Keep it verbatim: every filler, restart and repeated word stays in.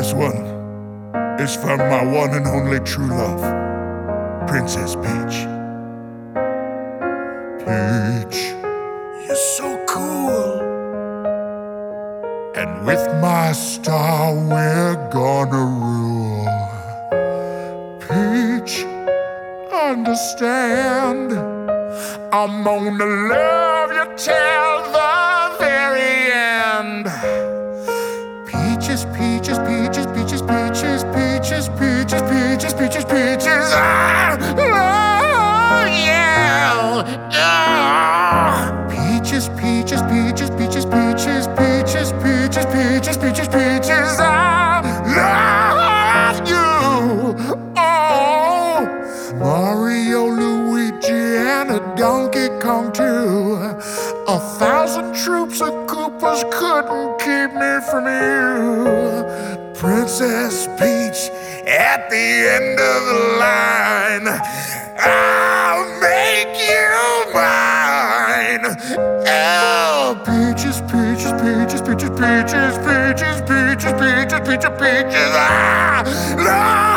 This one is from my one and only true love, Princess Peach. Peach, you're so cool. And with my star, we're gonna rule. Peach, understand, I'm gonna love you till the very end. Peaches, peaches, peaches, peaches, peaches, peaches, peaches, peaches, peaches, peaches. Ah, oh, yeah. Ah. Peaches, peaches, peaches, peaches, peaches, peaches, peaches, peaches, peaches, peaches. I love you. Oh, Mario, Luigi, and a Donkey Kong too. A thousand troops of Koopas couldn't keep me from you. Princess Peach, at the end of the line, I'll make you mine. Oh, peaches, peaches, peaches, peaches, peaches, peaches, peaches, peaches, peaches, peaches. Ah, love.